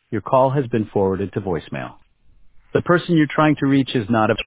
Your call has been forwarded to voicemail. The person you're trying to reach is not available.